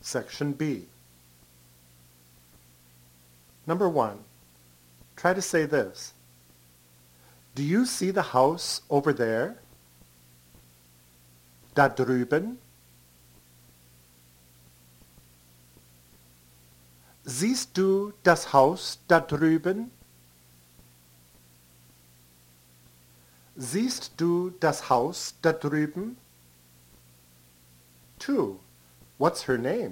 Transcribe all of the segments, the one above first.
Section B. Number 1. Try to say this. Do you see the house over there? Da drüben? Siehst du das Haus da drüben? Siehst du das Haus da drüben? 2. What's her name?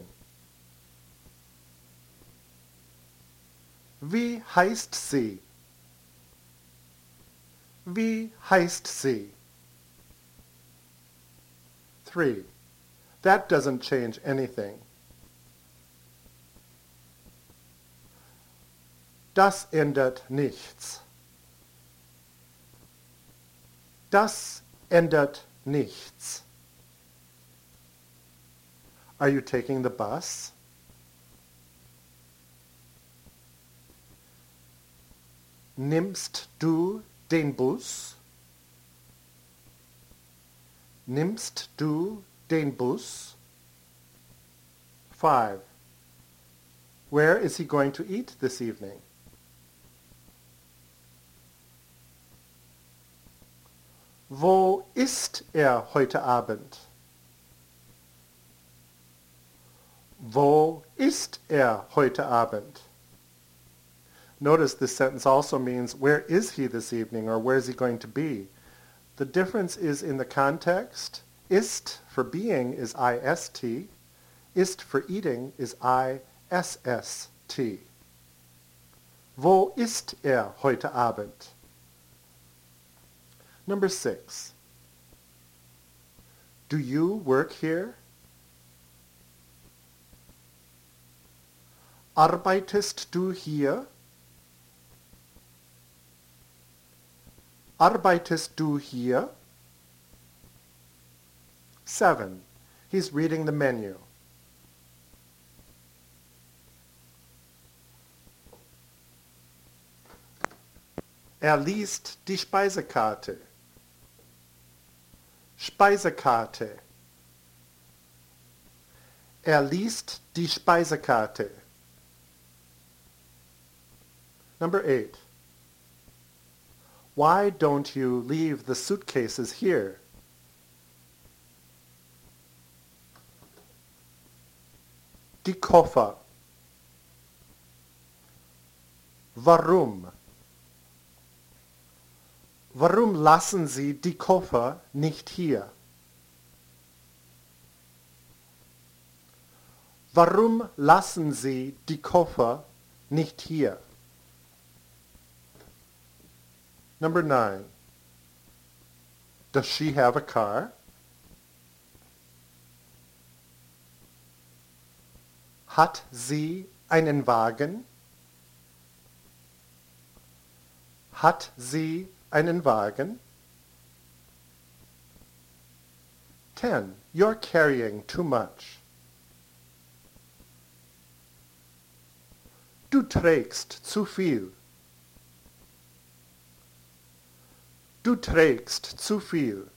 Wie heißt sie? Wie heißt sie? 3. That doesn't change anything. Das ändert nichts. Das ändert nichts. Are you taking the bus? Nimmst du den Bus? Nimmst du den Bus? 5. Where is he going to eat this evening? Wo ist heute Abend? Wo ist heute Abend? Notice this sentence also means where is he this evening or where is he going to be? The difference is in the context. Ist for being is ist. Ist for eating is isst. Wo ist heute Abend? Number 6. Do you work here? Arbeitest du hier? Arbeitest du hier? 7. He's reading the menu. Liest die Speisekarte. Speisekarte. Liest die Speisekarte. Number 8. Why don't you leave the suitcases here? Die Koffer. Warum? Warum lassen Sie die Koffer nicht hier? Warum lassen Sie die Koffer nicht hier? Number 9. Does she have a car? Hat sie einen Wagen? Hat sie einen Wagen? 10. You're carrying too much. Du trägst zu viel. Du trägst zu viel.